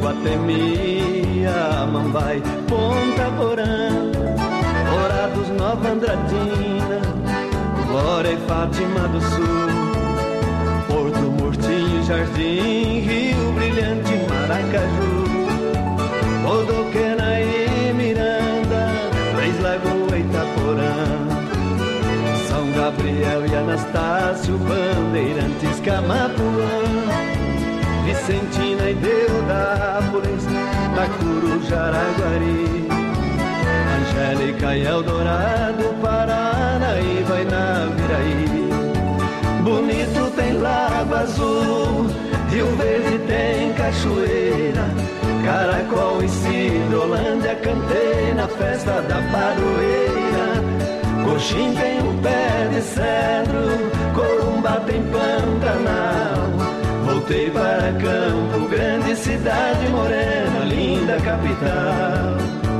Iguatemi, Amambai, Ponta Porã, Dourados, Nova Andradina, Glória e Fátima do Sul, Porto Murtinho, Jardim, Rio Brilhante, Maracaju, Bodoquena e Miranda, Três Lagoas, Itaporã, São Gabriel e Anastácio, Bandeirantes, Camapuã, Vicentina e Deodápolis, Tacuru, Jaraguari, Angélica e Eldorado, Paranaíba e Naviraí. Bonito tem Lago Azul, Rio Verde tem Cachoeira, Caracol e Cidrolândia, cantei na festa da padroeira. Coxim tem um pé de cedro, Corumbá tem Pantanal. Voltei para Campo Grande, cidade morena, linda capital.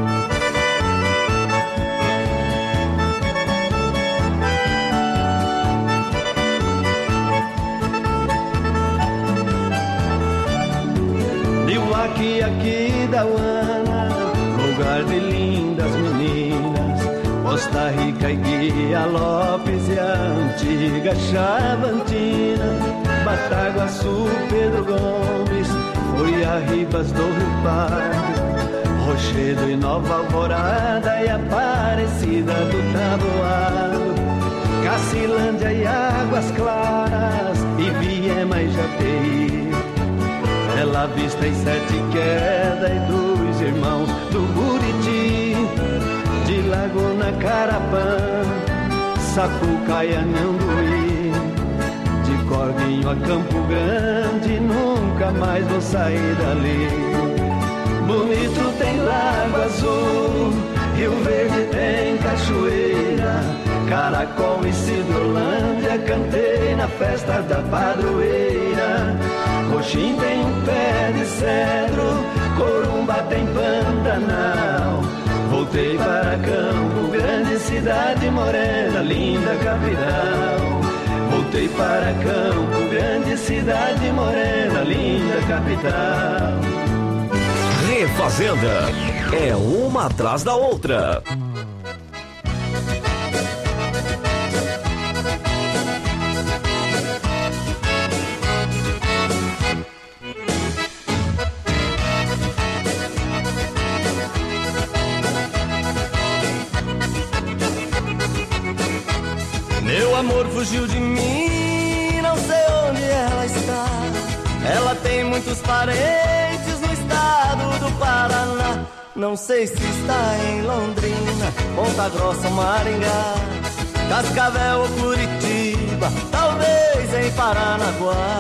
Niuaqui, Aquidauana, lugar de lindas meninas, Costa Rica e Guia Lopes e a antiga Chavantina, Bataguaçu, Pedro Gomes, foi a Ribas do Rio Pardo, Rochedo e Nova Alvorada e Aparecida do Taboado, Cacilândia e Águas Claras, Ibiema e Japeí, Bela Vista e Sete Quedas e dos Irmãos do Buriti, de Laguna Carapã, Sapucaia, Anhanguí, de Corguinho a Campo Grande, nunca mais vou sair dali. Bonito tem Lago Azul, Rio Verde tem Cachoeira, Caracol e Cidrolândia, cantei na festa da padroeira. Coxim tem um pé de cedro, Corumbá tem Pantanal. Voltei para Campo Grande, cidade morena, linda capital. Voltei para Campo Grande, cidade morena, linda capital. Refazenda, é uma atrás da outra. Meu amor fugiu de mim, não sei onde ela está. Ela tem muitos parentes no estado do Paraná. Não sei se está em Londrina, Ponta Grossa, Maringá, Cascavel ou Curitiba, talvez em Paranaguá.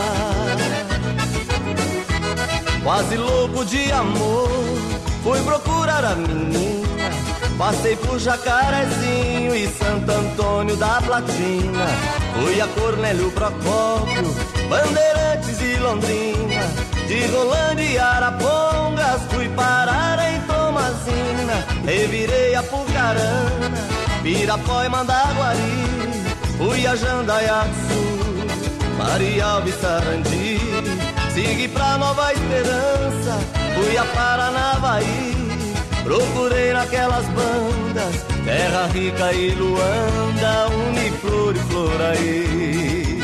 Quase louco de amor, fui procurar a menina. Passei por Jacarezinho e Santo Antônio da Platina. Fui a Cornélio Procópio, Bandeirantes e Londrina. De Rolândia e Arapongas fui parar em Tomazina. Revirei a Pucarana, Pirapó e Mandaguari. Fui a Jandaiaçu, Maria Alves, Sarandi. Segui pra Nova Esperança, fui a Paranavaí. Procurei naquelas bandas, Terra Rica e Luanda, Uniflor e Floraí.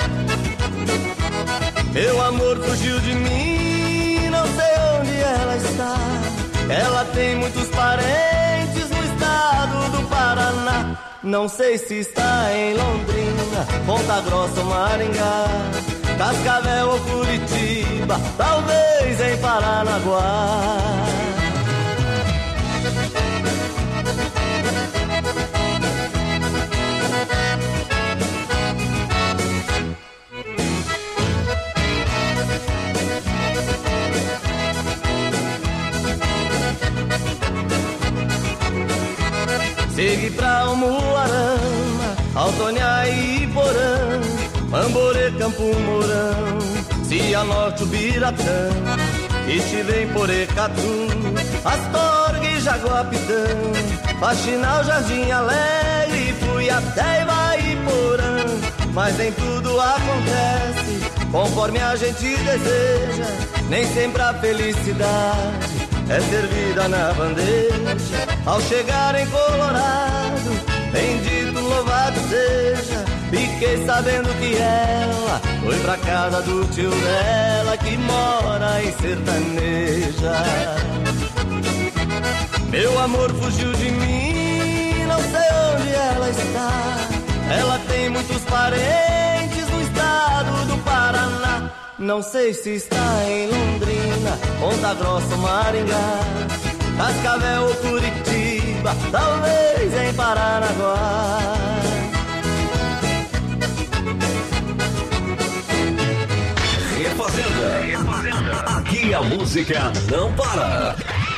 Meu amor fugiu de mim, não sei onde ela está. Ela tem muitos parentes no estado do Paraná. Não sei se está em Londrina, Ponta Grossa ou Maringá, Cascavel ou Curitiba, talvez em Paranaguá. Segui pra Umuarama, Altônia e Iporã, Mamborê, Campo Mourão, Cianorte, Ubiratã. Estive em Porecatu, Astorga e Jaguapitã, Faxinal, Jardim Alegre, fui até Ivaiporã. Mas nem tudo acontece conforme a gente deseja. Nem sempre a felicidade é servida na bandeja. Ao chegar em Colorado, bendito louvado seja, fiquei sabendo que ela foi pra casa do tio dela, que mora em Sertaneja. Meu amor fugiu de mim, não sei onde ela está. Ela tem muitos parentes no estado do Paraná. Não sei se está em Londrina, Ponta Grossa, Maringá, Cascavel ou Curitiba, talvez em Paranaguá. Refazenda. Aqui a música não para.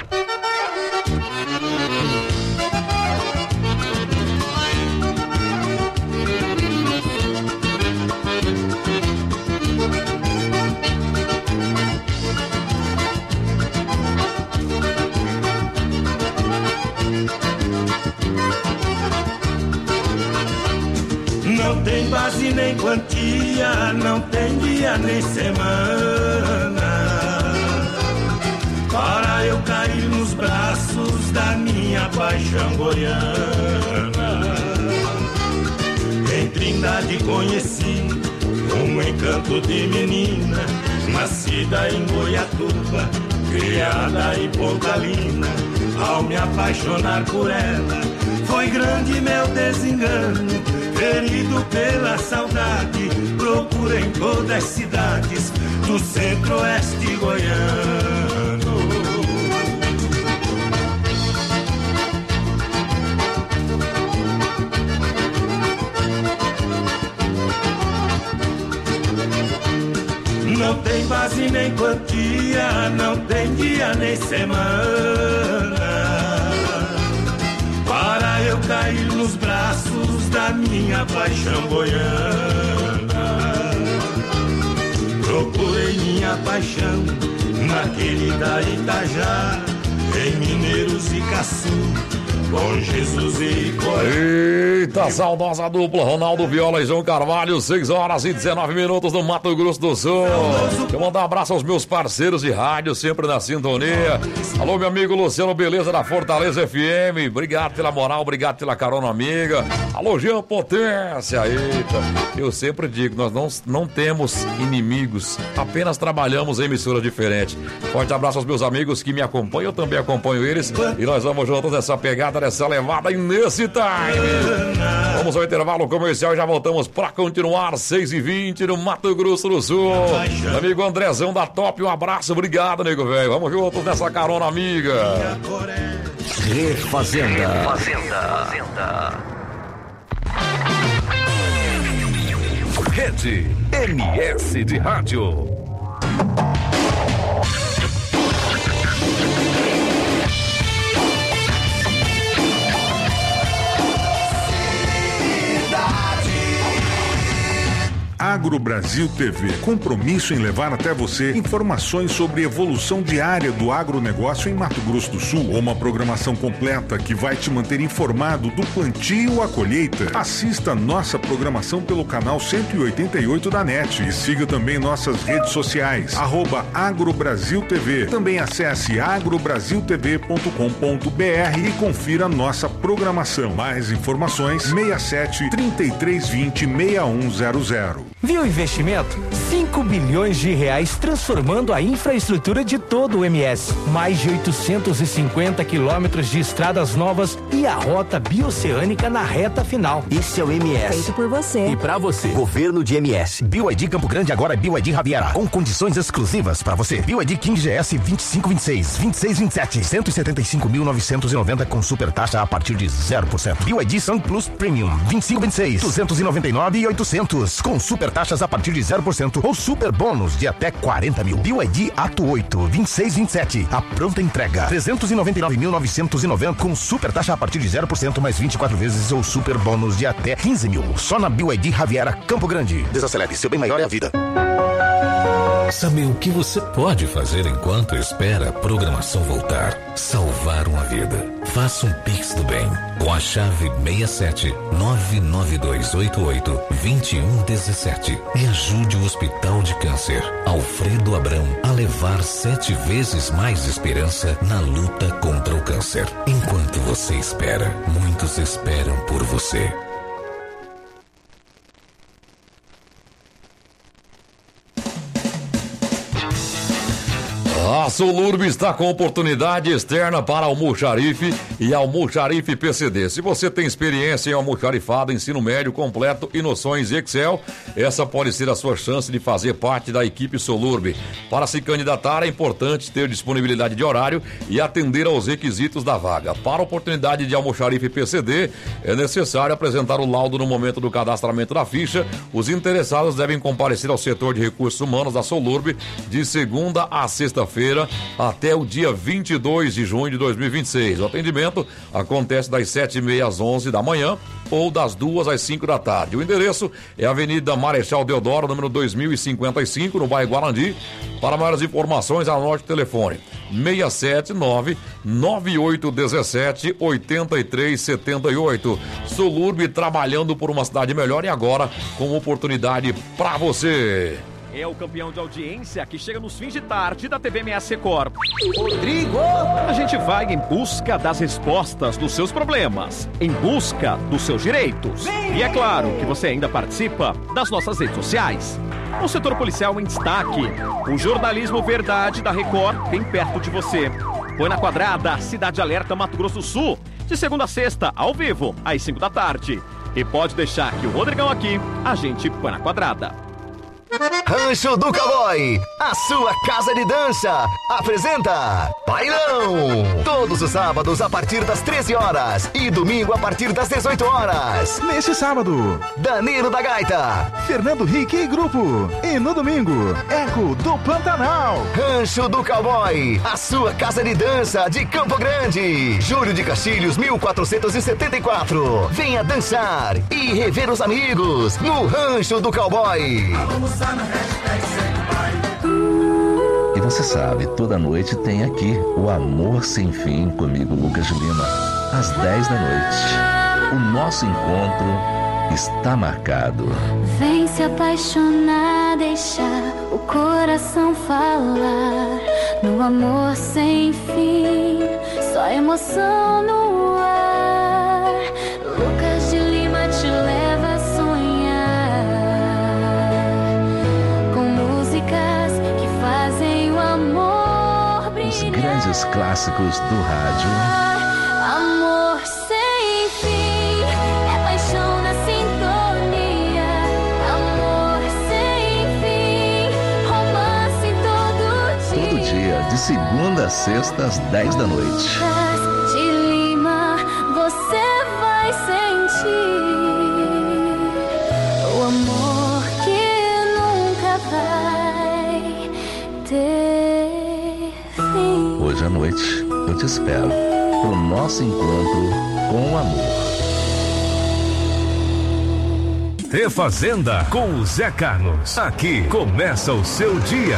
Não tem base nem quantia, não tem dia nem semana, para eu cair nos braços da minha paixão goiana. Em Trindade conheci um encanto de menina, nascida em Goiatuba, criada em Pontalina. Ao me apaixonar por ela, foi grande meu desengano, ferido pela saudade, procura em todas as cidades do centro-oeste goiano. Não tem base nem quantia, não tem dia nem semana, para eu cair nos braços da minha paixão goiana. Procurei minha paixão naquele da Itajá, em Mineiros e Caçu, com Jesus e Coré. Eita, saudosa dupla, Ronaldo Viola e João Carvalho, 6 horas e 19 minutos no Mato Grosso do Sul. Eu mando um abraço aos meus parceiros de rádio, sempre na sintonia. Alô, meu amigo Luciano Beleza da Fortaleza FM, obrigado pela moral, obrigado pela carona amiga. Alô, Jean Potência. Eita, eu sempre digo, nós não temos inimigos, apenas trabalhamos em emissoras diferentes. Forte abraço aos meus amigos que me acompanham, eu também acompanho eles, e nós vamos juntos nessa pegada, nessa levada e nesse time. Vamos ao intervalo comercial e já voltamos pra continuar. 6h20 no Mato Grosso do Sul. Amigo Andrezão da Top, um abraço, obrigado, nego velho. Vamos juntos nessa carona amiga. Refazenda. Rede MS de Rádio. Agro Brasil TV, compromisso em levar até você informações sobre evolução diária do agronegócio em Mato Grosso do Sul. Uma programação completa que vai te manter informado do plantio à colheita. Assista nossa programação pelo canal 188 da NET e siga também nossas redes sociais, @AgroBrasilTV. Também acesse agrobrasiltv.com.br e confira nossa programação. Mais informações 67 3320 6100. Viu o investimento? 5 bilhões de reais transformando a infraestrutura de todo o MS. Mais de 850 quilômetros de estradas novas e a rota bioceânica na reta final. Esse é o MS. Feito por você. E pra você. Governo de MS. BYD Campo Grande agora é BYD Javiera. Com condições exclusivas pra você. BYD King GS 2526, 2627, 175.990 com super taxa a partir de 0%. BYD Sun Plus Premium 2526, 299.800 com super taxas a partir de 0% ou super bônus de até 40 mil. BYD Ato 8, 2627. A pronta entrega 399.990 com super taxa a partir de 0% mais 24 vezes ou super bônus de até 15 mil. Só na BYD Javiera Campo Grande. Desacelere, seu bem maior é a vida. Sabe o que você pode fazer enquanto espera a programação voltar? Salvar uma vida. Faça um Pix do bem com a chave 67-99288-2117 e ajude o Hospital de Câncer Alfredo Abrão a levar 7 vezes mais esperança na luta contra o câncer. Enquanto você espera, muitos esperam por você. A Solurb está com oportunidade externa para almoxarife e almoxarife PCD. Se você tem experiência em almoxarifado, ensino médio completo e noções de Excel, essa pode ser a sua chance de fazer parte da equipe Solurb. Para se candidatar, é importante ter disponibilidade de horário e atender aos requisitos da vaga. Para a oportunidade de almoxarife PCD, é necessário apresentar o laudo no momento do cadastramento da ficha. Os interessados devem comparecer ao setor de recursos humanos da Solurb de segunda a sexta-feira até o dia 22 de junho de 2026. O atendimento acontece das 7h30 às 11 da manhã ou das 2 às 5 da tarde. O endereço é Avenida Marechal Deodoro, número 2055, no bairro Guarandi. Para maiores informações, anote o telefone 679-9817-8378. Solurb, trabalhando por uma cidade melhor e agora com oportunidade para você. É o campeão de audiência que chega nos fins de tarde da TV MS Record. Rodrigo! A gente vai em busca das respostas dos seus problemas, em busca dos seus direitos. E é claro que você ainda participa das nossas redes sociais. O setor policial em destaque. O jornalismo verdade da Record bem perto de você. Põe na Quadrada, Cidade Alerta, Mato Grosso do Sul. De segunda a sexta, ao vivo, às 5 da tarde. E pode deixar que o Rodrigão aqui, a gente põe na Quadrada. Rancho do Cowboy, a sua casa de dança, apresenta Bailão. Todos os sábados a partir das 13 horas e domingo a partir das 18 horas. Neste sábado, Danilo da Gaita, Fernando Rique e Grupo. E no domingo, Eco do Pantanal. Rancho do Cowboy, a sua casa de dança de Campo Grande. Júlio de Castilhos, 1474. Venha dançar e rever os amigos no Rancho do Cowboy. E você sabe, toda noite tem aqui o Amor Sem Fim comigo, Lucas Lima, às 10 da noite. O nosso encontro está marcado. Vem se apaixonar, deixar o coração falar. No amor sem fim, só emoção no ar. Lucas de Lima te leva a sonhar. Os grandes clássicos do rádio. Amor sem fim, é paixão na sintonia. Amor sem fim, romance todo dia. Todo dia, de segunda a sexta, às 10 da noite. De Lima, você vai sentir o amor que nunca vai ter. Hoje à noite eu te espero pro nosso encontro com o amor. Refazenda com o Zé Carlos. Aqui começa o seu dia.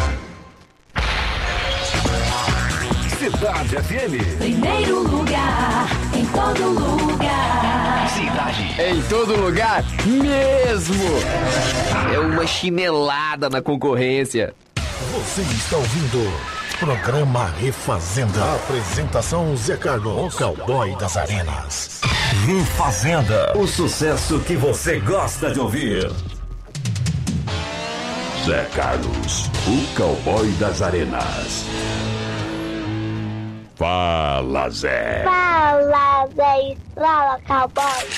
Cidade FM. Primeiro lugar, em todo lugar. Cidade. Em todo lugar mesmo. É uma chinelada na concorrência. Você está ouvindo Programa Refazenda. Apresentação Zé Carlos, o cowboy das arenas. Refazenda. O sucesso que você gosta de ouvir. Zé Carlos, o cowboy das arenas. Fala, Zé. Fala, Zé. Fala, cowboy.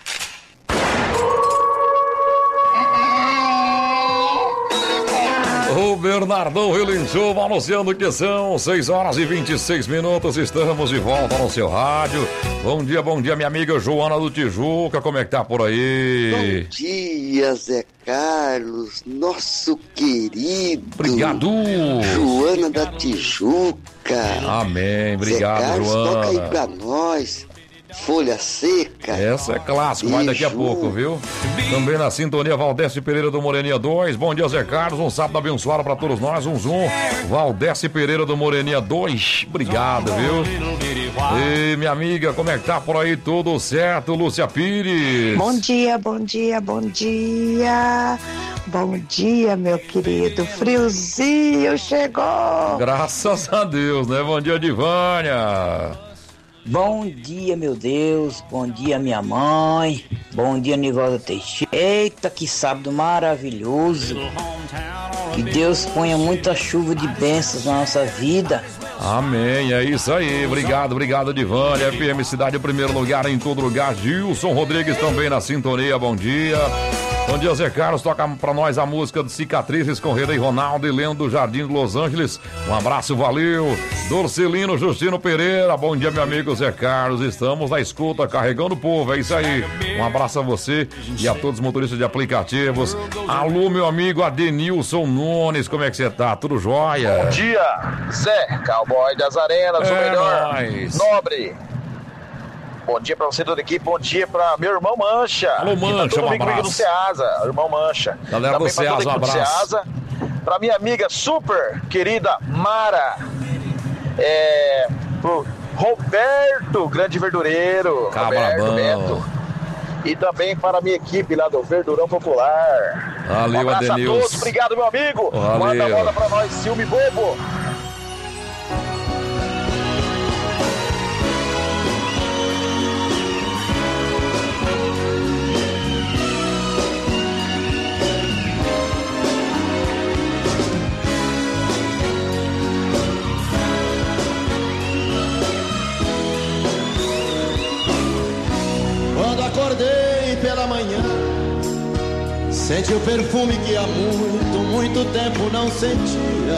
O Bernardão relinchou, anunciando que são 6 horas e 26 minutos. Estamos de volta no seu rádio. Bom dia, minha amiga Joana do Tijuca. Como é que tá por aí? Bom dia, Zé Carlos, nosso querido. Obrigado. Joana da Tijuca. Amém, obrigado, Zé Carlos, Joana. toca aí pra nós. Folha Seca. Essa é clássico, mas daqui a pouco, viu? Também na sintonia, Valdécio Pereira do Moreninha 2. Bom dia, Zé Carlos. Um sábado abençoado pra todos nós. Um zoom. Valdécio Pereira do Moreninha 2. Obrigado, viu? E minha amiga, como é que tá por aí? Tudo certo, Lúcia Pires? Bom dia, bom dia, bom dia. Bom dia, meu querido. Friozinho chegou. Graças a Deus, né? Bom dia, Divânia. Bom dia, meu Deus. Bom dia, minha mãe. Bom dia, Nivalda Teixeira. Eita, que sábado maravilhoso. Que Deus ponha muita chuva de bênçãos na nossa vida. Amém, é isso aí. Obrigado, Divânia. FM Cidade, em primeiro lugar, em todo lugar. Gilson Rodrigues também na sintonia. Bom dia. Bom dia, Zé Carlos. Toca pra nós a música de Cicatrizes com Rei Ronaldo e Leandro do Jardim de Los Angeles. Um abraço, valeu. Dorcelino Justino Pereira. Bom dia, meu amigo Zé Carlos. Estamos na escuta, carregando o povo. É isso aí. Um abraço a você e a todos os motoristas de aplicativos. Alô, meu amigo Adenilson Nunes. Como é que você tá? Tudo jóia? Bom dia, Zé, cowboy das arenas, o melhor. Nóis. Nobre. Bom dia pra você, toda a equipe. Bom dia pra meu irmão Mancha. Alô, Mancha, tá um abraço. Do Ceasa, irmão Mancha. Galera do Ceasa, um abraço. Ceasa, pra minha amiga super querida Mara. Pro Roberto, grande verdureiro. Cabrabão. Roberto. E também para a minha equipe lá do Verdurão Popular. Valeu, um abraço Adenilson. a todos, obrigado, meu amigo. Valeu. Manda a bola pra nós, Silme Bobo. Quando acordei pela manhã, senti o perfume que há muito tempo não sentia.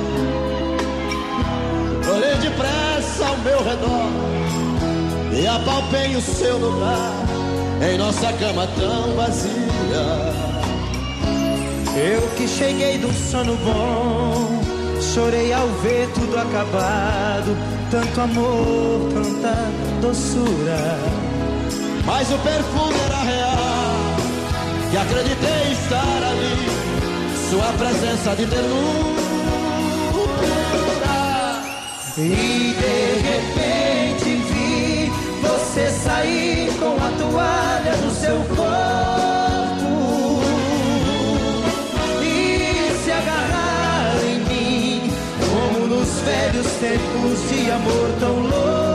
Olhei depressa ao meu redor e apalpei o seu lugar em nossa cama tão vazia. Eu que cheguei do sono bom, chorei ao ver tudo acabado. Tanto amor, tanta doçura. Mas o perfume era real, que acreditei estar ali, sua presença de ternura. E de repente vi você sair com a toalha no seu corpo e se agarrar em mim, como nos velhos tempos de amor tão louco.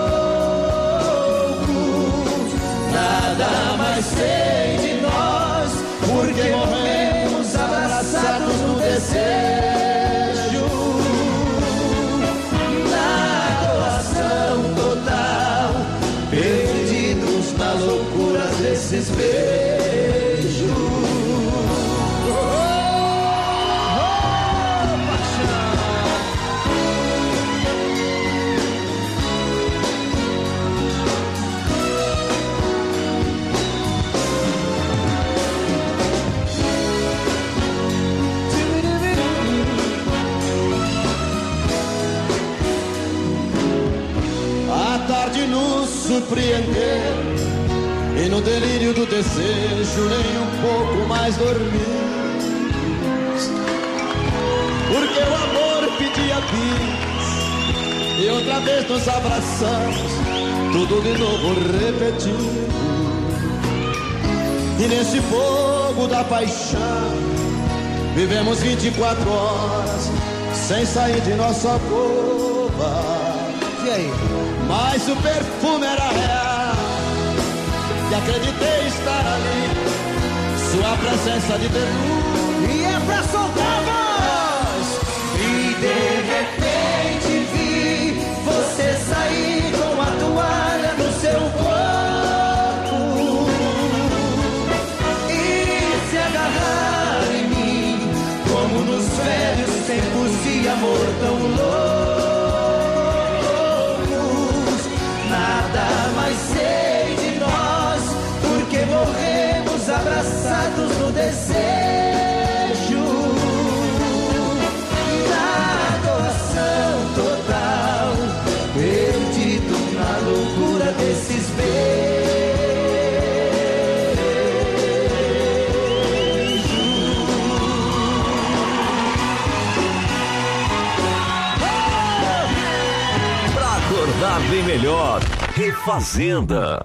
Nada mais sei de nós, porque morremos abraçados no desejo, na doação total, perdidos na loucura desses beijos. Nos surpreender e no delírio do desejo nem um pouco mais dormir, porque o amor pedia bis e outra vez nos abraçamos, tudo de novo repetido. E nesse fogo da paixão vivemos 24 horas sem sair de nossa cova. E aí? Mas o perfume era real, e acreditei estar ali, sua presença de ternura. E é pra soltar a voz. E de repente vi você sair com a toalha no seu corpo e se agarrar em mim, como nos velhos tempos de amor tão louco. Nada mais sei de nós, porque morremos abraçados no desejo, na doação total, perdido na loucura desses dar bem melhor. Refazenda.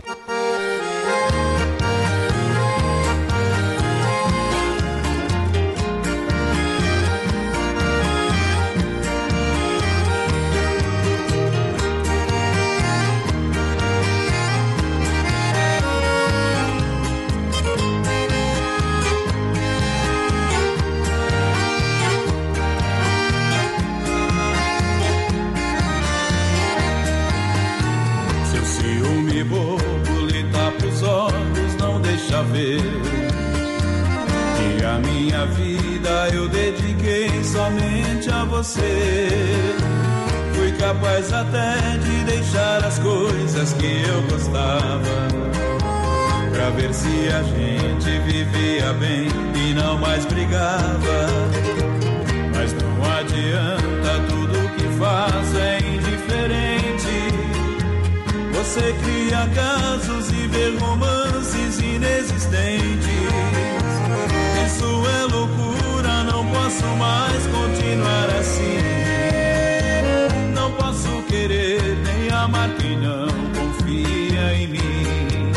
Ver que a minha vida eu dediquei somente a você. Fui capaz até de deixar as coisas que eu gostava, pra ver se a gente vivia bem e não mais brigava. Mas não adianta, tudo que faz é indiferente. Você cria casos e vê romances inexistentes. Isso é loucura, não posso mais continuar assim. Não posso querer nem amar quem não confia em mim.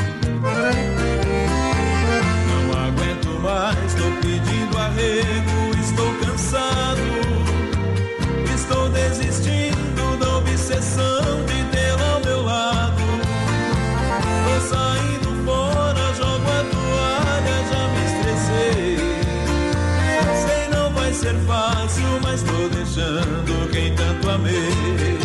Não aguento mais, tô pedindo arrego, estou cansado. Estou desistindo da obsessão de tê-la ao meu lado. Tô saindo fora, jogo a toalha, já me estressei. Sei não vai ser fácil, mas tô deixando quem tanto amei.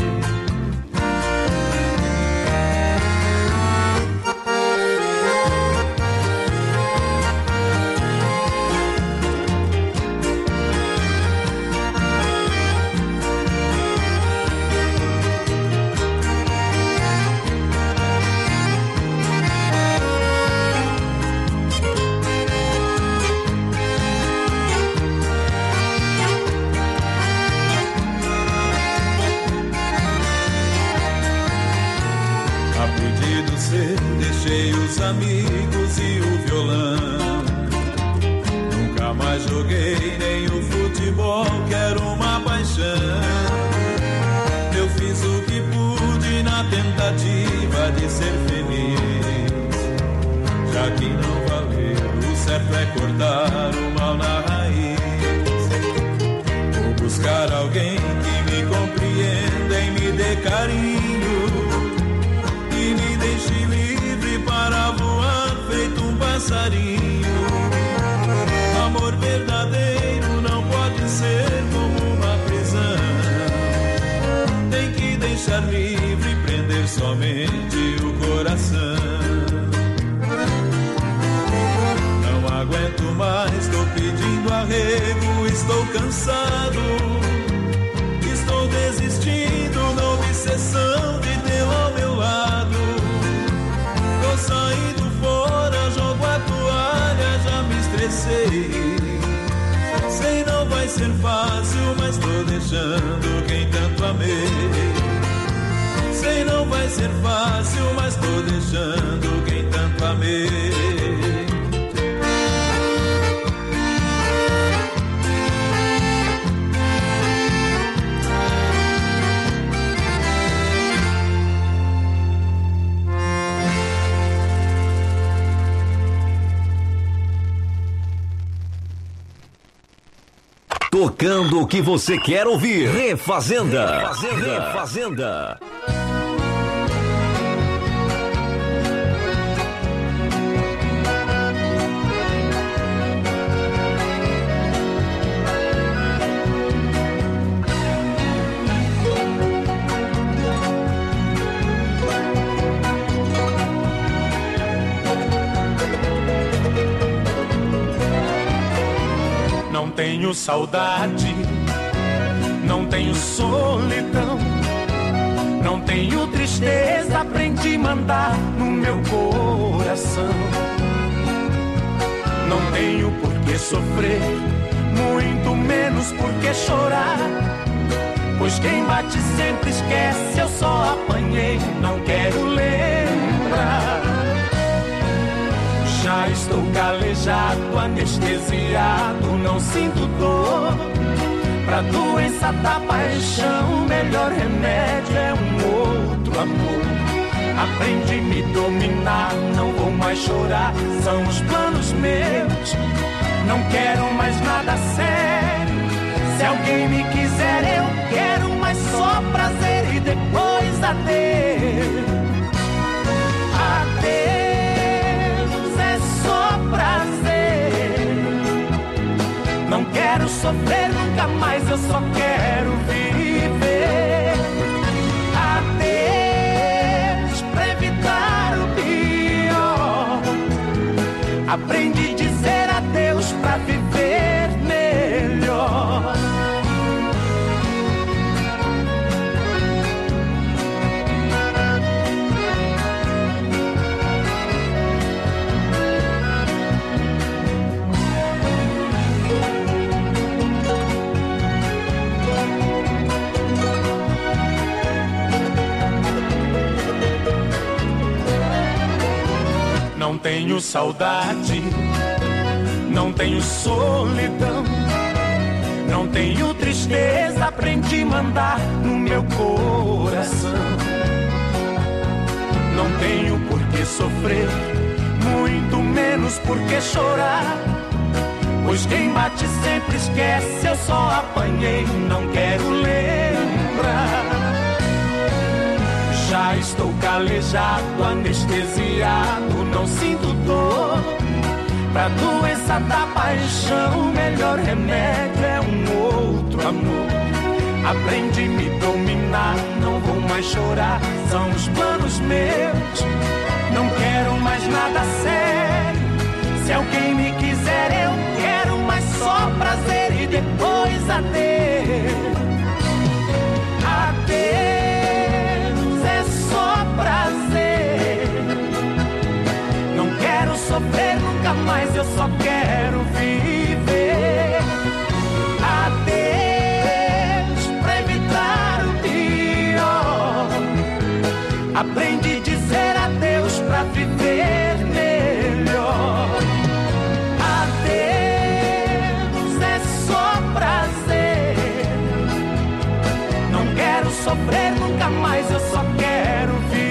Deixei os amigos e o violão. Nunca mais joguei nem o futebol, quero uma paixão. Eu fiz o que pude na tentativa de ser feliz. Já que não valeu, o certo é cortar o mal na raiz. Vou buscar alguém que me compreenda e me dê carinho. E me deixe livre para voar feito um passarinho. Amor verdadeiro não pode ser como uma prisão. Tem que deixar livre e prender somente o coração. Não aguento mais, tô pedindo arrego, estou cansado. Estou desistindo da obsessão de tê-la ao meu lado. Tô saindo fora, jogo a toalha, já me estressei. Sei não vai ser fácil, mas tô deixando quem tanto amei. Sei não vai ser fácil, mas tô deixando quem tanto amei. Tocando o que você quer ouvir. Refazenda. Refazenda. Não tenho saudade, não tenho solidão, não tenho tristeza, aprendi a mandar no meu coração. Não tenho por que sofrer, muito menos por que chorar, pois quem bate sempre esquece, eu só apanhei, não quero lembrar. Já estou calejado, anestesiado, não sinto dor. Pra doença da paixão, o melhor remédio é um outro outro amor. Aprendi a me dominar, não vou mais chorar. São os planos meus, não quero mais nada sério. Se alguém me quiser, eu quero, mas só prazer e depois adeus. Adeus, é só prazer. Não quero sofrer nunca mais, eu só quero viver. Adeus, pra evitar o pior. Aprendi a dizer adeus pra viver melhor. Não tenho saudade, não tenho solidão, não tenho tristeza, aprendi a mandar no meu coração. Não tenho por que sofrer, muito menos por que chorar, pois quem bate sempre esquece, eu só apanhei, não quero lembrar. Já estou calejado, anestesiado, não sinto dor. Pra doença da paixão, o melhor remédio é um outro amor. Aprendi a me dominar, não vou mais chorar, são os planos meus. Não quero mais nada sério, se alguém me quiser eu quero, mas só prazer e depois adeus. Adeus. Prazer, não quero sofrer nunca mais, eu só quero viver. Adeus, pra evitar o pior. Aprendi a dizer adeus pra viver melhor. Adeus, é só prazer. Não quero sofrer nunca mais, eu só quero viver.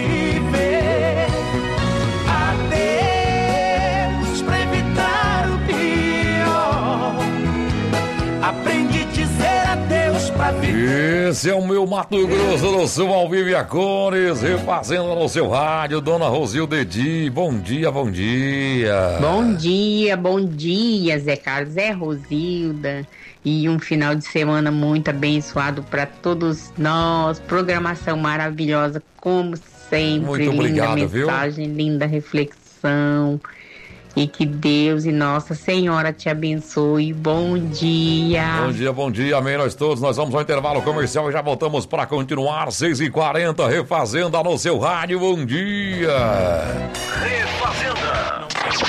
Adeus, pra evitar o pior. Aprendi a dizer adeus pra viver. Esse é o meu Mato Grosso do Sul, ao vivo e a cores, refazendo no seu rádio, Dona Rosilda Edi. Bom dia, bom dia. Bom dia, Zé Carlos, Zé Rosilda. E um final de semana muito abençoado para todos nós. Programação maravilhosa, como sempre. Muito obrigado, linda mensagem, viu? Linda reflexão. E que Deus e Nossa Senhora te abençoe. Bom dia. Bom dia, amém. Nós todos, nós vamos ao intervalo comercial e já voltamos para continuar. 6h40, Refazenda no seu rádio. Bom dia. Refazenda.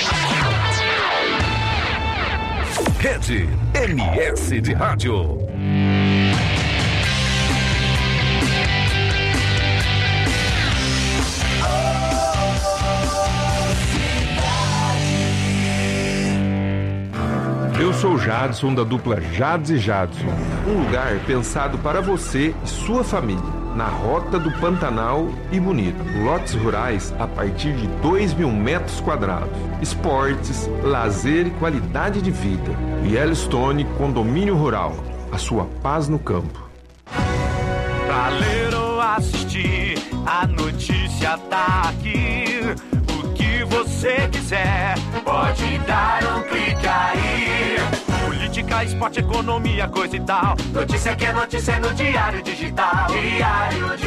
Rede MS de Rádio. Eu sou Jadson, da dupla Jades e Jadson. Um lugar pensado para você e sua família, na Rota do Pantanal e Bonito. Lotes rurais a partir de 2.000 metros quadrados. Esportes, lazer e qualidade de vida. Yellowstone Condomínio Rural. A sua paz no campo. Pra ler ou assistir, a notícia tá aqui. O que você quiser, pode dar um clique aí. Política, esporte, economia, coisa e tal. Notícia que é notícia no Diário Digital. Diário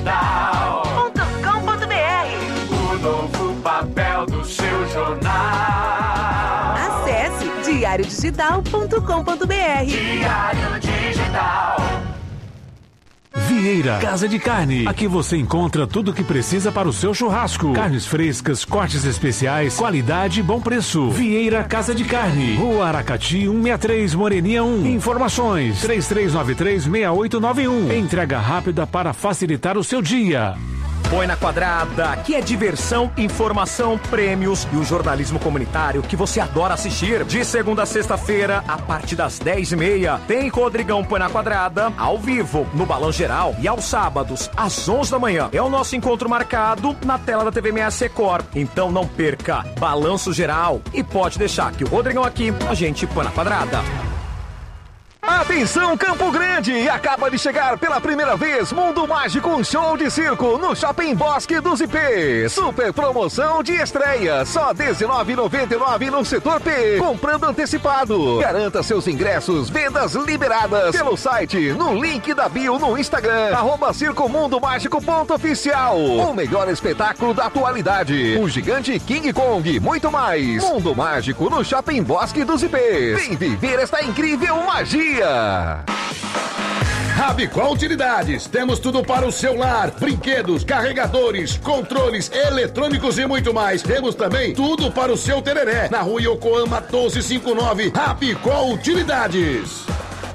Digital.com.br. O novo papel do seu jornal. Acesse diariodigital.com.br. Diário Digital. Vieira Casa de Carne. Aqui você encontra tudo o que precisa para o seu churrasco. Carnes frescas, cortes especiais, qualidade e bom preço. Vieira Casa de Carne. Rua Aracati 163, Moreninha 1. Informações 3393-6891. Entrega rápida para facilitar o seu dia. Põe na Quadrada, que é diversão, informação, prêmios e o jornalismo comunitário que você adora assistir. De segunda a sexta-feira, a partir das 10h30, tem Rodrigão Põe na Quadrada, ao vivo, no Balão Geral. E aos sábados, às 11 da manhã, é o nosso encontro marcado na tela da TV 6 Record. Então não perca, Balanço Geral. E pode deixar que o Rodrigão aqui, a gente põe na quadrada. Atenção, Campo Grande! Acaba de chegar pela primeira vez Mundo Mágico, um show de circo no Shopping Bosque dos IP. Super promoção de estreia, só R$19,99 no setor P. Comprando antecipado. Garanta seus ingressos, vendas liberadas pelo site, no link da bio no Instagram, @circomundomágico.oficial. O melhor espetáculo da atualidade. O gigante King Kong, muito mais. Mundo Mágico no Shopping Bosque dos IP. Vem viver esta incrível magia. Rabicó Utilidades, temos tudo para o seu lar, brinquedos, carregadores, controles, eletrônicos e muito mais. Temos também tudo para o seu tereré, na Rua Yokohama 1259, Rabicó Utilidades.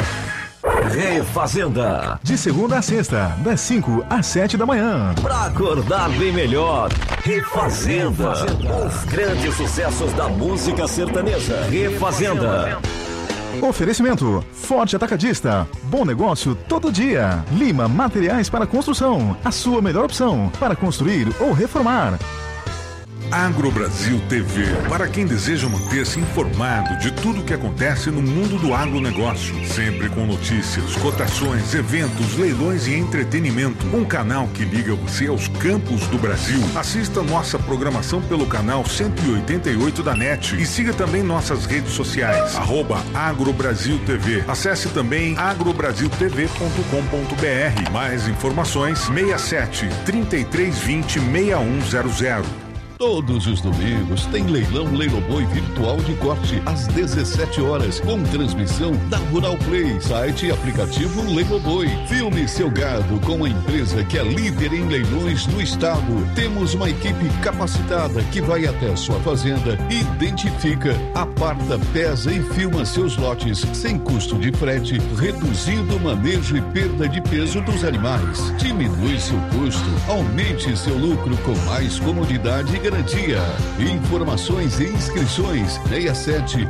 Refazenda. De segunda a sexta, das 5 às 7 da manhã. Pra acordar bem melhor. Refazenda. Os grandes sucessos da música sertaneja. Refazenda. Oferecimento: Forte Atacadista. Bom negócio todo dia. Lima Materiais para Construção. A sua melhor opção para construir ou reformar. AgroBrasil TV, para quem deseja manter-se informado de tudo o que acontece no mundo do agronegócio, sempre com notícias, cotações, eventos, leilões e entretenimento. Um canal que liga você aos campos do Brasil. Assista nossa programação pelo canal 188 da NET e siga também nossas redes sociais, @AgroBrasil TV. Acesse também agrobrasiltv.com.br. Mais informações 67 3320 6100. Todos os domingos tem leilão Leiloboi virtual de corte às 17 horas, com transmissão da Rural Play, site e aplicativo Leiloboi. Filme seu gado com a empresa que é líder em leilões no estado. Temos uma equipe capacitada que vai até a sua fazenda, identifica, aparta, pesa e filma seus lotes sem custo de frete, reduzindo o manejo e perda de peso dos animais. Diminui seu custo, aumente seu lucro com mais comodidade e garantia. Informações e inscrições 67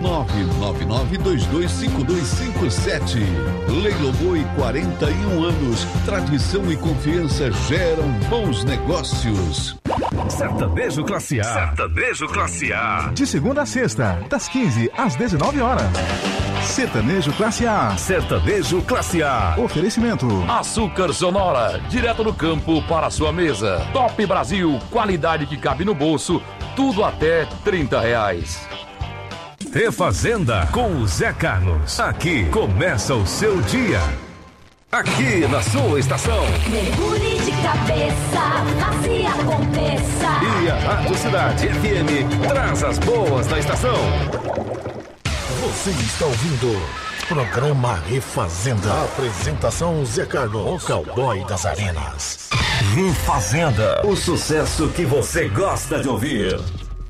999225257. Leiloboi, 41 anos. Tradição e confiança geram bons negócios. Sertanejo Classe A. Sertanejo Classe A. De segunda a sexta, das 15 às 19 horas. Sertanejo Classe A. Sertanejo Classe A. Oferecimento: Açúcar Sonora, direto do campo para a sua mesa. Top Brasil, qualidade que cabe no bolso, tudo até R$30. Refazenda com o Zé Carlos. Aqui começa o seu dia. Aqui na sua estação. Mergulhe de cabeça, assim aconteça. E a Rádio Cidade FM traz as boas da estação. Você está ouvindo programa Refazenda. Apresentação: Zé Carlos, o cowboy das arenas. Refazenda, o sucesso que você gosta de ouvir.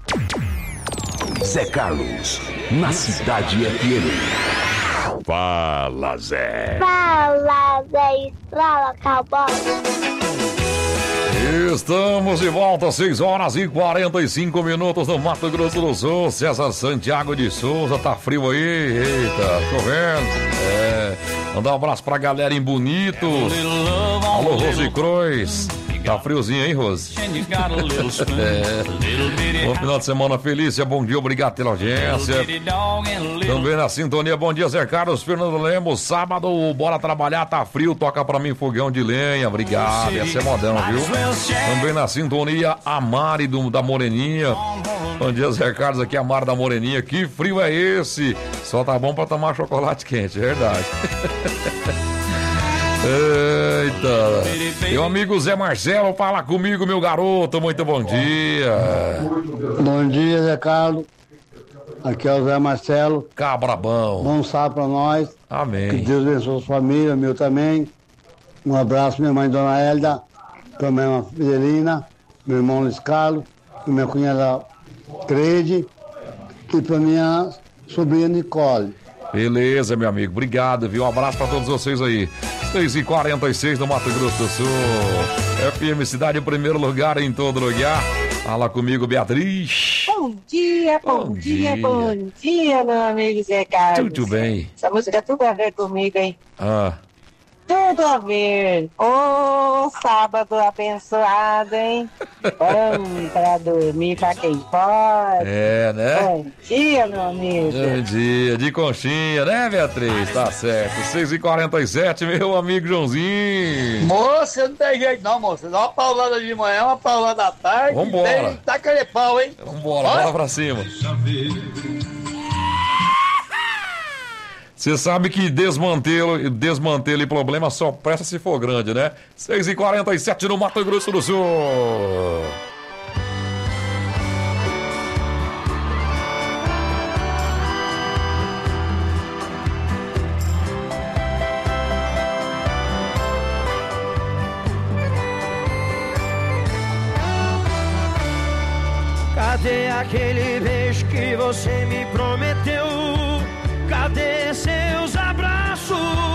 Zé Carlos, na Cidade FM. Fala, Zé. Fala, Zé Estrala, cowboy. Estamos de volta, 6h45 no Mato Grosso do Sul. César Santiago de Souza, tá frio aí? Eita, chovendo. Mandar um abraço pra galera em Bonitos. Alô, Rose Cruz. Tá friozinho, hein, Rose? Bom final de semana, Felícia. Bom dia, obrigado pela audiência. Também na sintonia, bom dia, Zé Carlos, Fernando Lemos. Sábado, bora trabalhar, tá frio, toca pra mim fogão de lenha. Obrigado, esse é modão, viu? Também na sintonia, a Mari da Moreninha. Bom dia, Zé Carlos, aqui é a Mari da Moreninha. Que frio é esse? Só tá bom pra tomar chocolate quente, é verdade. Eita, meu amigo Zé Marcelo, fala comigo, meu garoto, muito bom dia. Bom dia, Zé Carlos. Aqui é o Zé Marcelo. Cabrabão. Bom sábado pra nós. Amém. Que Deus abençoe a sua família, meu também. Um abraço, minha mãe, Dona Hélida, pra minha irmã Fidelina, meu irmão Luiz Carlos, pra minha cunhada Crede e pra minha sobrinha Nicole. Beleza, meu amigo. Obrigado, viu? Um abraço pra todos vocês aí. 6h46 no Mato Grosso do Sul. FM Cidade em primeiro lugar em todo lugar. Fala comigo, Beatriz. Bom dia, meu amigo Zé Carlos. Tudo bem. Essa música tem tudo a ver comigo, hein? Tudo a ver. Sábado abençoado, hein? Bom pra dormir pra quem pode. É, né? Bom dia, meu amigo. Bom dia, de conchinha, né, Beatriz? Tá certo. 6h47, meu amigo Joãozinho. Moça, não tem jeito não, moça. Dá uma paulada de manhã, uma paulada à tarde. Vambora. Tá aquele pau, hein? Vambora, bola pra cima. Você sabe que desmantelo e problema só presta se for grande, né? 6h47 no Mato Grosso do Sul. Cadê aquele beijo que você me prometeu? Cadê seus abraços?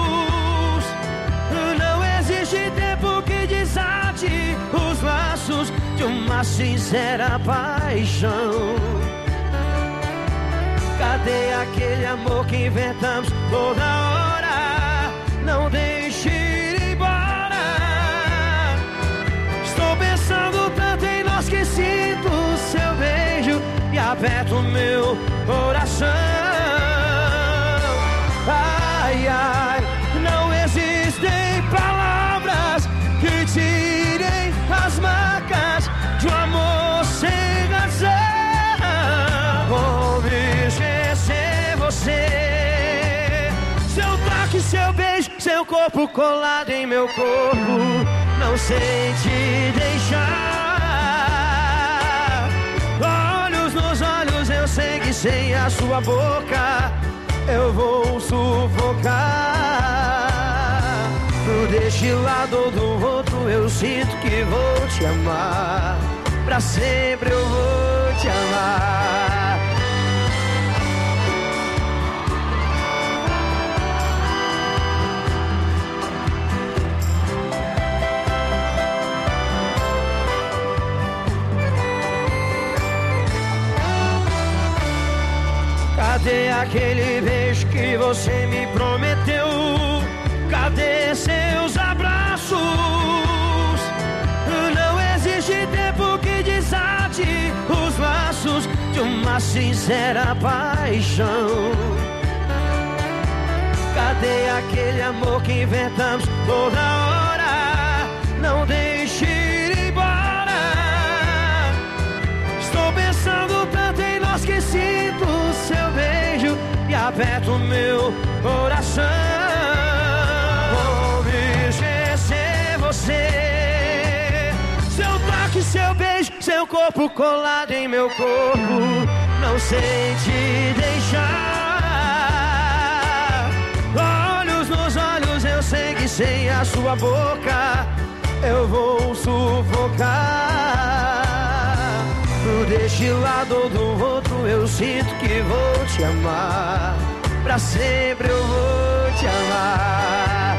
Não existe tempo que desate os laços de uma sincera paixão. Cadê aquele amor que inventamos toda hora? Não deixe ir embora. Estou pensando tanto em nós que sinto o seu beijo e aperto o meu coração. Ai, ai, não existem palavras que tirem as marcas de um amor sem razão. Como esquecer você? Seu toque, seu beijo, seu corpo colado em meu corpo, não sei te deixar. Olhos nos olhos, eu sei que sem a sua boca eu vou sufocar. Deste lado ou do outro eu sinto que vou te amar. Pra sempre eu vou te amar. Cadê aquele beijo que você me prometeu? Cadê seus abraços? Não existe tempo que desate os laços de uma sincera paixão. Cadê aquele amor que inventamos toda hora? Não deixe ir embora. Estou pensando tanto em nós que sinto o seu beijo e aperto o meu coração. Vou me esquecer você. Seu toque, seu beijo, seu corpo colado em meu corpo, não sei te deixar. Olhos nos olhos, eu sei que sem a sua boca eu vou sufocar. Deste lado ou do outro eu sinto que vou te amar. Pra sempre eu vou te amar.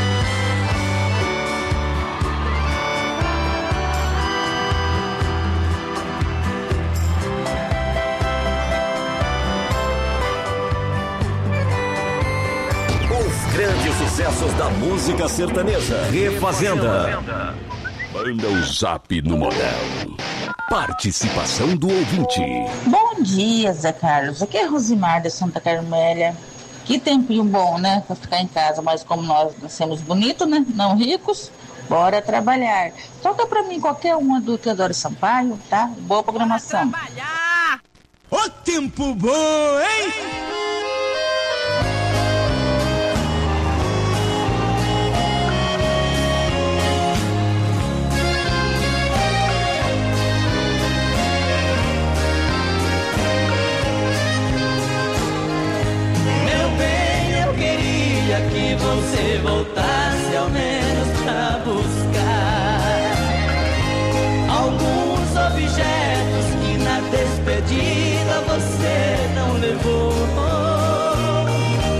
Os grandes sucessos da música sertaneja. Refazenda. Manda o zap no modelo. Participação do ouvinte. Bom dia, Zé Carlos. Aqui é Rosimar de Santa Carmélia. Que tempinho bom, né? Pra ficar em casa, mas como nós nascemos bonitos, né? Não ricos, bora trabalhar. Toca pra mim qualquer uma do Teodoro Sampaio, tá? Boa programação. Bora trabalhar! Ô tempo bom, hein? Que você voltasse ao menos pra buscar alguns objetos que na despedida você não levou.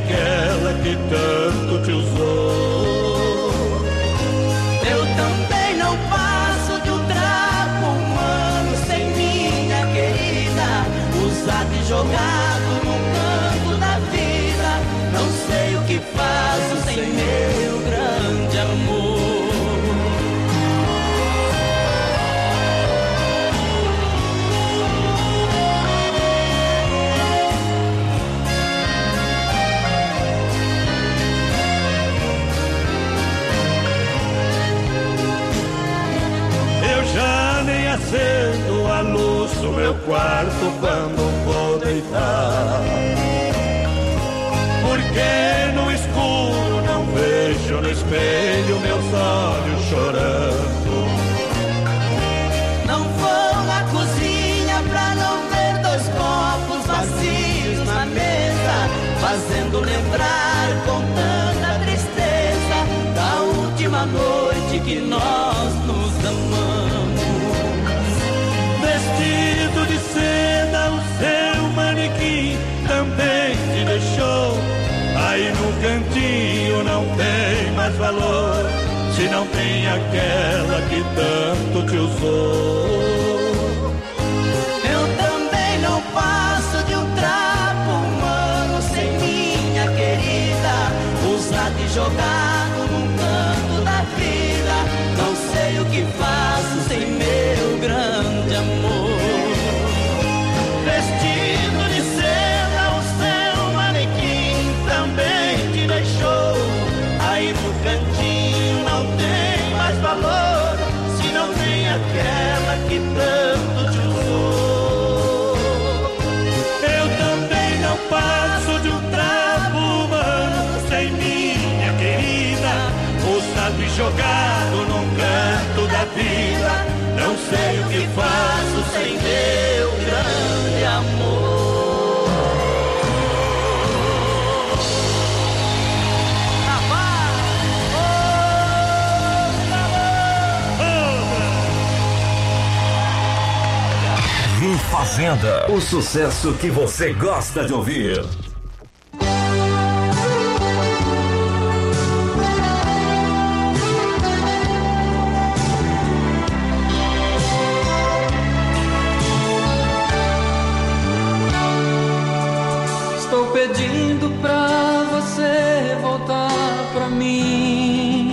aquela que tanto te usou. Eu também não passo de um trapo humano sem minha querida, usado e jogado num canto da vida. Não sei o que faço sem meu grande amor. Já nem acendo a luz do meu quarto quando vou deitar, porque no escuro não vejo no espelho meus olhos chorando. Não vou na cozinha pra não ver dois copos vazios na mesa, fazendo lembrar com tanta tristeza da última noite que nós nos amamos. Vestido de seda, o seu manequim também te deixou. Aí no cantinho não tem mais valor, se não tem aquela que tanto te usou. Eu também não passo de um trapo humano sem minha querida, usado e jogado num canto da vida. Não sei o que faço sem meu grande amor. Vestido de seda, o seu manequim também te deixou. Aí no cantinho não tem mais valor, se não tem aquela que tanto te usou. Eu também não passo de um trapo humano sem minha querida, usado e jogado num canto da vida. Não sei o que faço sem meu grande amor. Refazenda, o sucesso que você gosta de ouvir. Estou pedindo pra você voltar pra mim.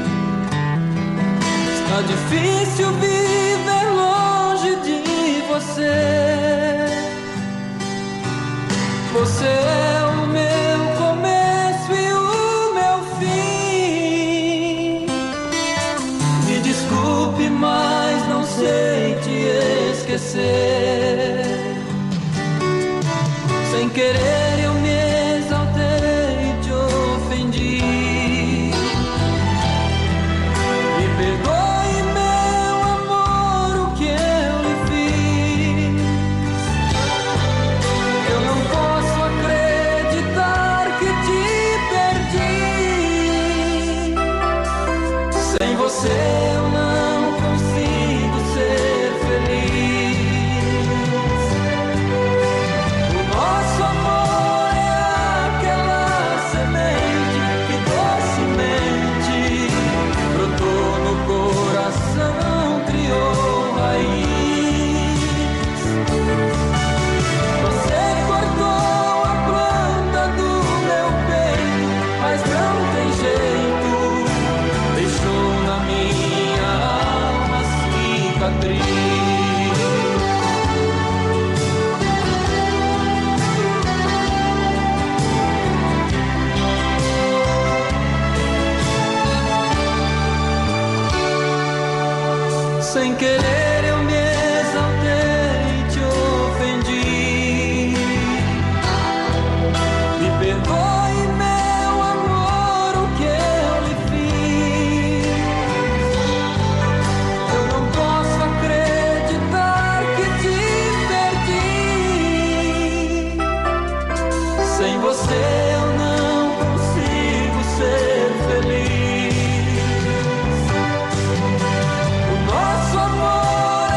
Está difícil viver longe de você. Você é o meu começo e o meu fim. Me desculpe, mas não sei te esquecer. Sem querer eu me exaltei e te ofendi. Me perdoe, meu amor, o que eu lhe fiz. Eu não posso acreditar que te perdi. Sem você eu não consigo ser feliz. Nosso amor é aquela semente que docemente brotou no coração, criou raiz. Você cortou a planta do meu peito, mas não tem jeito, deixou na minha alma cicatriz. Sem querer eu me exaltei e te ofendi. Me perdoe, meu amor, o que eu lhe fiz. Eu não posso acreditar que te perdi. Sem você eu não consigo ser feliz. Nosso amor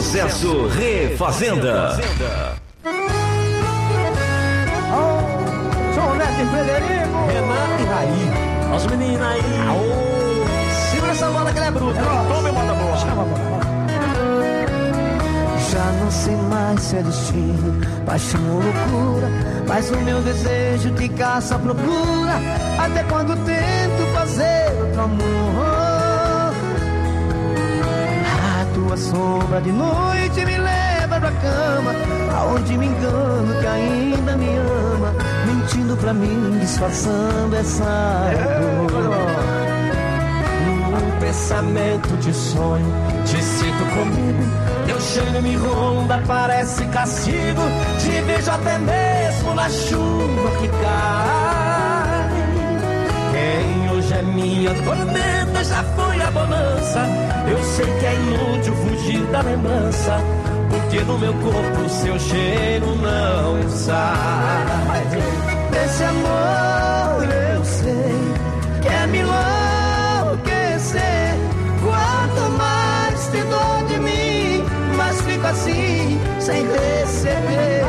Sucesso Refazenda. João Neto e Frederico, Renato e Raí. As meninas aí. Segura essa bola que ela é bruta. Toma e manda bola. Chama a bola. Já não sei mais se é destino, paixão ou loucura, mas o meu desejo de caça à procura. Até quando tento fazer outro amor, a tua sombra de noite me leva pra cama, aonde me engano que ainda me ama, mentindo pra mim, disfarçando essa dor. Num pensamento de sonho, te sinto comigo, teu cheiro me ronda, parece castigo, te vejo até mesmo na chuva que cai. Quem hoje é minha tormenta já foi a bonança, eu sei que é inútil fugir da lembrança, porque no meu corpo seu cheiro não sai. Esse amor eu sei que é me enlouquecer, quanto mais te dou de mim, mas fico assim, sem receber.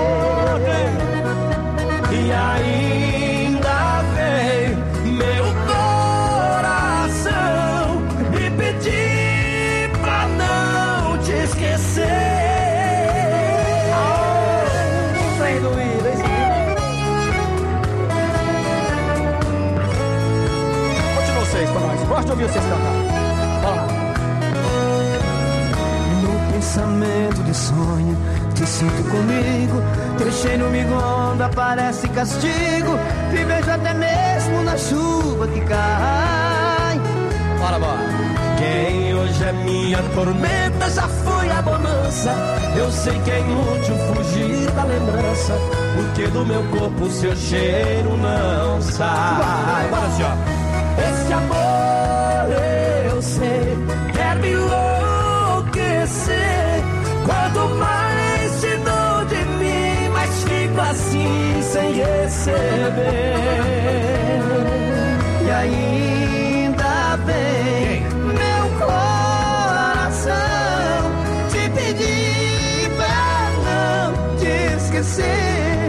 E ainda vem meu coração me pedir pra não te esquecer. Sem dúvida, Continua vocês pra nós. Gosto de ouvir vocês cantar. Fala. Pensamento de sonho, te sinto comigo, teu cheiro me ronda, parece castigo, te vejo até mesmo na chuva que cai. Bora, bora. Quem hoje é minha tormenta já foi a bonança, eu sei que é inútil fugir da lembrança, porque do meu corpo seu cheiro não sai. Agora assim, ó. Esse amor eu sei, quer me enlouquecer, quanto mais te dou de mim, mais fico assim sem receber. E ainda bem meu coração te pedir pra não te esquecer.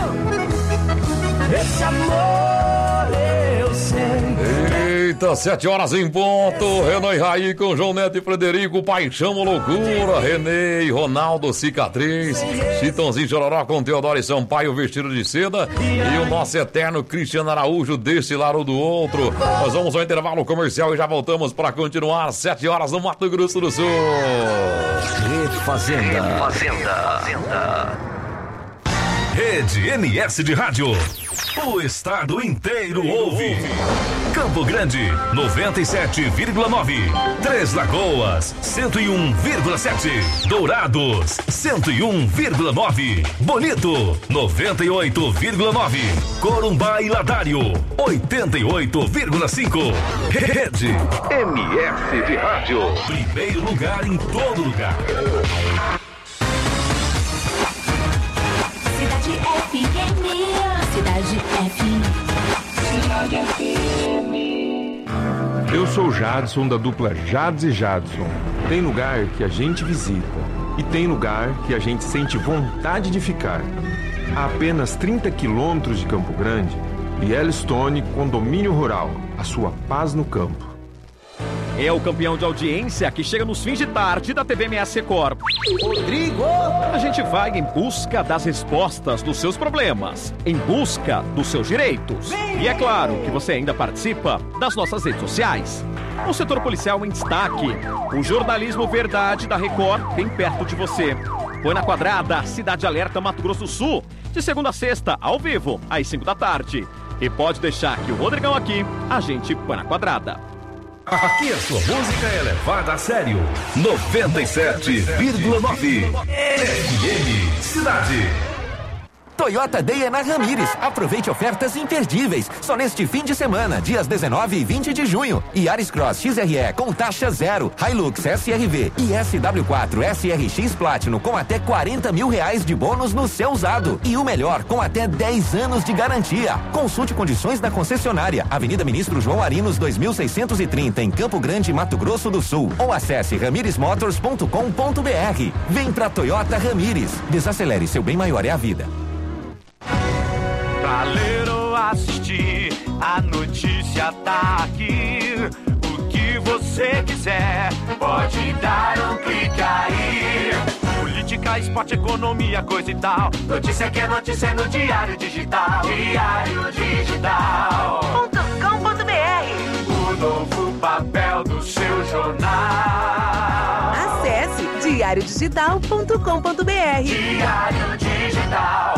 Esse amor eu sei. Eita, 7 horas em ponto. Renan e Raí com João Neto e Frederico, Paixão ou Loucura. Renê e Ronaldo, Cicatriz. Chitãozinho Chororó com Teodoro e Sampaio, Vestido de Seda. E o nosso eterno Cristiano Araújo, desse lado do outro. Nós vamos ao intervalo comercial e já voltamos para continuar. 7 horas no Mato Grosso do Sul. Refazenda. Rede MS de Rádio. O estado inteiro ouve. Campo Grande, 97,9. Três Lagoas, 101,7. Dourados, 101,9. Bonito, 98,9. Corumbá e Ladário, 88,5. Rede MS de Rádio. Primeiro lugar em todo lugar. Cidade FM. Cidade FM. Eu sou Jadson, da dupla Jads e Jadson. Tem lugar que a gente visita e tem lugar que a gente sente vontade de ficar. A apenas 30 quilômetros de Campo Grande, Yellowstone Condomínio Rural, a sua paz no campo. É o campeão de audiência que chega nos fins de tarde da TVMS Record. Rodrigo! A gente vai em busca das respostas dos seus problemas, em busca dos seus direitos. E é claro que você ainda participa das nossas redes sociais. O setor policial em destaque, o jornalismo verdade da Record bem perto de você. Põe na Quadrada, Cidade Alerta, Mato Grosso do Sul, de segunda a sexta, ao vivo, às 5 da tarde. E pode deixar que o Rodrigão aqui, a gente põe na Quadrada. Aqui a sua música é levada a sério. 97,9 FM Cidade. Toyota Day é na Ramires. Aproveite ofertas imperdíveis. Só neste fim de semana, dias 19 e 20 de junho. Yaris Cross XRE com taxa zero. Hilux SRV e SW4 SRX Platinum com até R$40 mil de bônus no seu usado. E o melhor, com até 10 anos de garantia. Consulte condições da concessionária. Avenida Ministro João Arinos 2630, em Campo Grande, Mato Grosso do Sul. Ou acesse ramiresmotors.com.br. Vem pra Toyota Ramires. Desacelere, seu bem maior é a vida. Pra ler ou assistir, a notícia tá aqui. O que você quiser, pode dar um clique aí. Política, esporte, economia, coisa e tal. Notícia que é notícia no Diário Digital. Diário Digital.com.br. O novo papel do seu jornal. Acesse diariodigital.com.br. Diário Digital.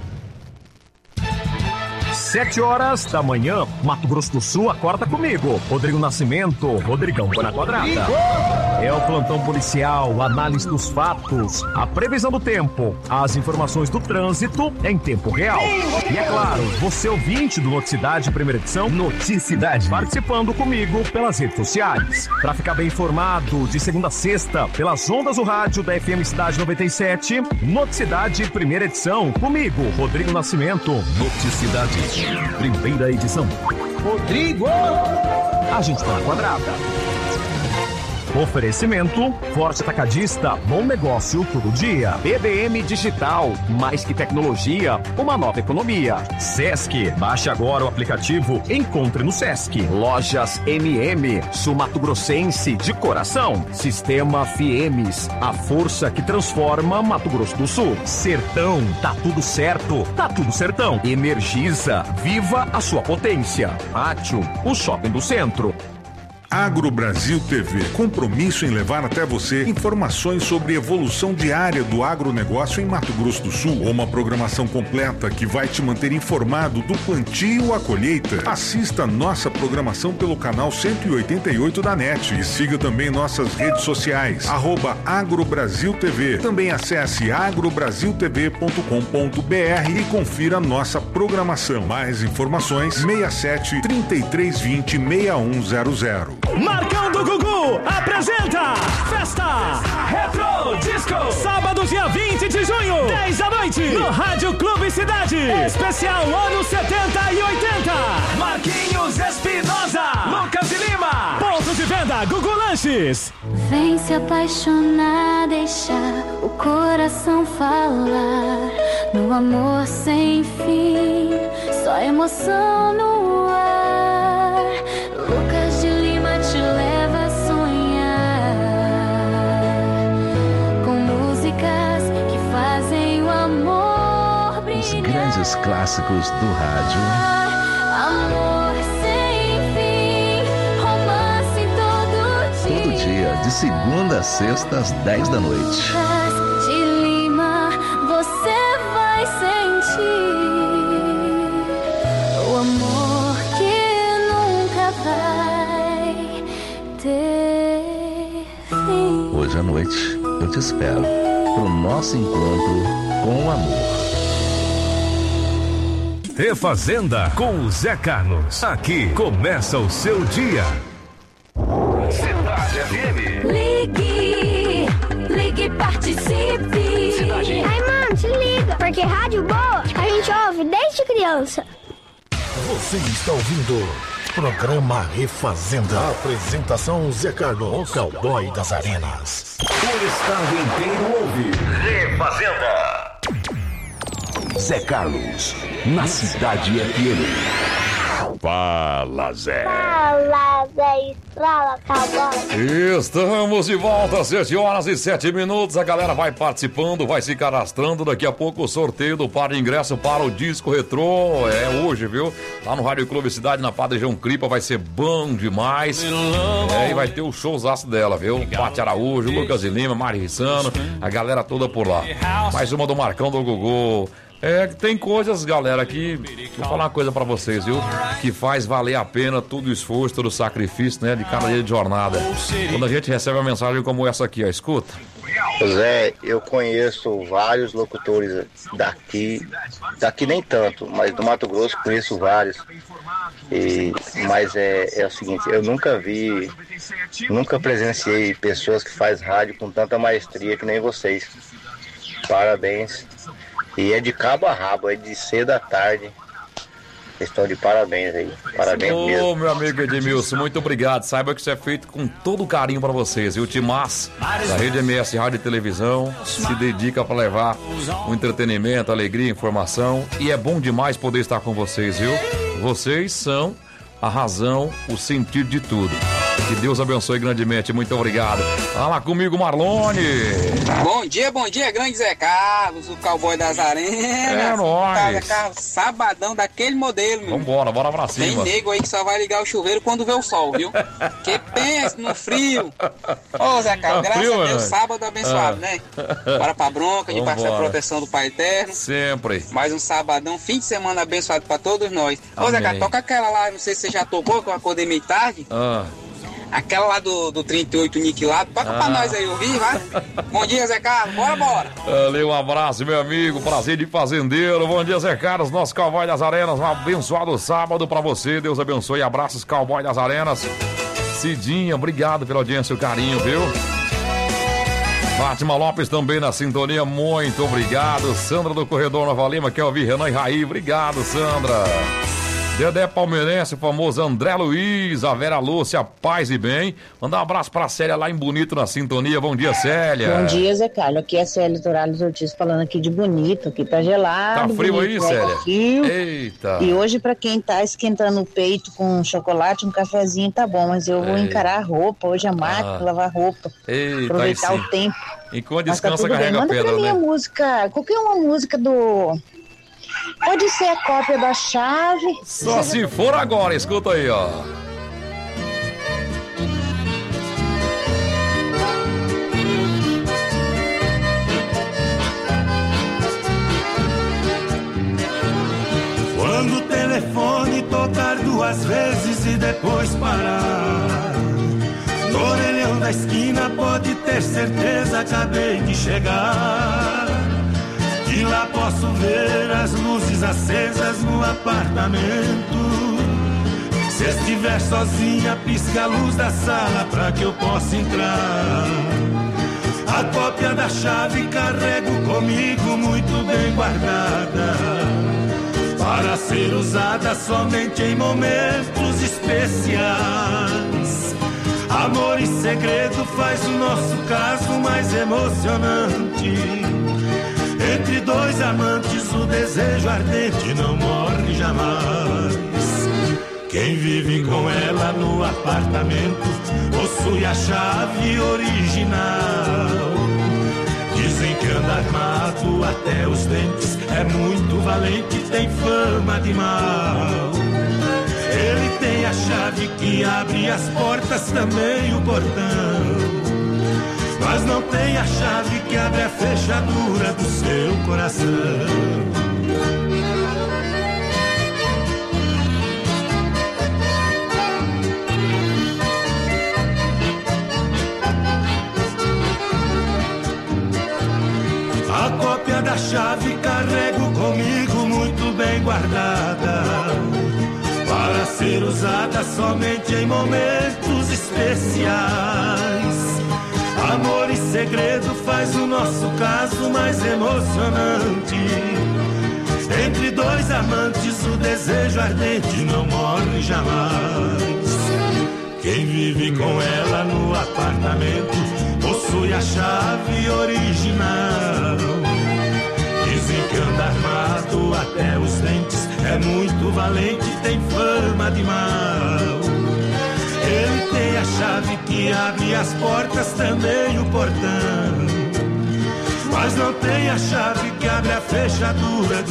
7h da manhã, Mato Grosso do Sul, acorda comigo. Rodrigo Nascimento, Rodrigão Põe na Quadrada. É o plantão policial, análise dos fatos, a previsão do tempo, as informações do trânsito em tempo real. E é claro, você ouvinte do Noticidade, primeira edição, Noticidade, participando comigo pelas redes sociais. Pra ficar bem informado, de segunda a sexta, pelas ondas do rádio da FM Cidade 97, Noticidade, primeira edição, comigo, Rodrigo Nascimento. Noticidade, primeira edição. Rodrigo! A gente tá na quadrada. Oferecimento, Forte Atacadista, bom negócio todo dia. BBM Digital, mais que tecnologia, uma nova economia. Sesc, baixe agora o aplicativo, encontre no Sesc. Lojas MM, Sul Mato Grossense de coração. Sistema Fiemes, a força que transforma Mato Grosso do Sul. Sertão, tá tudo certo, tá tudo sertão. Energisa, viva a sua potência. Pátio, o shopping do centro. Agro Brasil TV, compromisso em levar até você informações sobre evolução diária do agronegócio em Mato Grosso do Sul. Uma programação completa que vai te manter informado do plantio à colheita. Assista nossa programação pelo canal 188 da NET e siga também nossas redes sociais, @AgroBrasilTV. Também acesse agrobrasiltv.com.br e confira nossa programação. Mais informações 67 3320 6100. Marcão do Gugu apresenta Festa Retro Disco. Sábado, dia 20 de junho, 10 da noite, no Rádio Clube Cidade. Especial anos 70 e 80. Marquinhos Espinosa, Lucas e Lima. Pontos de venda, Gugu Lanches. Vem se apaixonar, deixar o coração falar. No amor sem fim, só emoção no ar. Lucas de Lima te leva a sonhar com músicas que fazem o amor brilhar. Os grandes clássicos do rádio. Amor sem fim, romance todo dia. De segunda a sexta às 10 da noite. Lucas de Lima, você vai sentir o amor que nunca vai ter fim. Hoje à noite eu te espero pro nosso encontro com o amor. Refazenda com o Zé Carlos. Aqui começa o seu dia. Cidade FM. Ligue, participe. Ai, mano, se liga, porque rádio boa a gente ouve desde criança. Você está ouvindo programa Refazenda. Apresentação Zé Carlos, o cowboy das arenas. O estado inteiro ouve Refazenda. Zé Carlos, na Cidade FM. Fala, Zé. Fala, Zé Estrala, cowboy. Estamos de volta, 7h07. A galera vai participando, vai se cadastrando. Daqui a pouco o sorteio do par de ingresso para o Disco Retrô. É hoje, viu? Lá no Rádio Clube Cidade, na Padre João Cripa, vai ser bom demais. E vai ter o showzaço dela, viu? Pati Araújo, Lucas e Lima, Mari Rissano, a galera toda por lá. Mais uma do Marcão do Gugu. Tem coisas, galera, que... Vou falar uma coisa pra vocês, viu? Que faz valer a pena todo o esforço, todo o sacrifício, né? De cada dia de jornada. Quando a gente recebe uma mensagem como essa aqui, ó, escuta. Zé, eu conheço vários locutores daqui nem tanto, mas do Mato Grosso conheço vários. Mas é o seguinte, eu nunca presenciei pessoas que fazem rádio com tanta maestria que nem vocês. Parabéns. E é de cabo a rabo, é de cedo à tarde. Estão de parabéns aí. Parabéns mesmo. Ô, meu amigo Edmilson, muito obrigado. Saiba que isso é feito com todo carinho pra vocês. E o Timás, da Rede MS Rádio e Televisão, se dedica pra levar o entretenimento, alegria, informação. E é bom demais poder estar com vocês, viu? Vocês são a razão, o sentido de tudo. Que Deus abençoe grandemente. Muito obrigado. Fala comigo, Marlone. Bom dia, grande Zé Carlos, o cowboy das arenas. É nóis. Zé Carlos, sabadão daquele modelo, meu. Vambora, bora pra cima. Tem nego aí que só vai ligar o chuveiro quando vê o sol, viu? Que pensa no frio. Ô, Zé Carlos, graças a Deus, sábado abençoado, né? Bora pra bronca, de passar a proteção do Pai Eterno. Sempre. Mais um sabadão, fim de semana abençoado pra todos nós. Ô, Zé Carlos, toca aquela lá, não sei se você já tocou, que eu acordei meio tarde. Aquela lá do 38 Niquilado, toca pra nós aí ouvir, vai. Bom dia, Zé Carlos, bora. Valeu, um abraço, meu amigo, prazer de fazendeiro. Bom dia, Zé Carlos, nosso cowboy das arenas, um abençoado sábado pra você, Deus abençoe, abraços, cowboy das arenas. Cidinha, obrigado pela audiência e o carinho, viu? Fátima Lopes também na sintonia, muito obrigado. Sandra do Corredor Nova Lima, quer ouvir Renan e Raí, obrigado, Sandra. Dedé Palmeirense, o famoso André Luiz, a Vera Lúcia, paz e bem. Mandar um abraço pra Célia lá em Bonito, na sintonia. Bom dia, Célia. Bom dia, Zé Carlos. Aqui é a Célia Torales Ortiz falando aqui de Bonito. Aqui tá gelado. Tá frio bonito, aí, Célia? Frio. Eita. E hoje, pra quem tá esquentando o peito com chocolate, um cafezinho tá bom. Mas eu vou encarar a roupa. Hoje é máquina, lavar roupa. Eita, aproveitar o tempo. Enquanto mas descansa, tá carrega bem. a pedra, pra mim né? a música, qualquer uma música do... Pode ser a cópia da chave. Só se for agora, escuta aí, ó. Quando o telefone tocar 2 vezes e depois parar, no orelhão da esquina pode ter certeza, acabei de chegar. E lá posso ver as luzes acesas no apartamento. Se estiver sozinha, pisca a luz da sala pra que eu possa entrar. A cópia da chave carrego comigo muito bem guardada, para ser usada somente em momentos especiais. Amor e segredo faz o nosso caso mais emocionante. Entre 2 amantes o desejo ardente não morre jamais. Quem vive com ela no apartamento possui a chave original. Dizem que anda armado até os dentes, é muito valente, tem fama de mal. Ele tem a chave que abre as portas, também o portão, mas não tem a chave que abre a fechadura do seu coração. A cópia da chave carrego comigo muito bem guardada, para ser usada somente em momentos especiais. Amor e segredo faz o nosso caso mais emocionante. Entre 2 amantes o desejo ardente não morre jamais. Quem vive com ela no apartamento possui a chave original. Dizem que anda armado até os dentes, é muito valente, tem fama de mal. Ele tem a chave que abre as portas, também o portão, mas não tem a chave que abre a fechadura do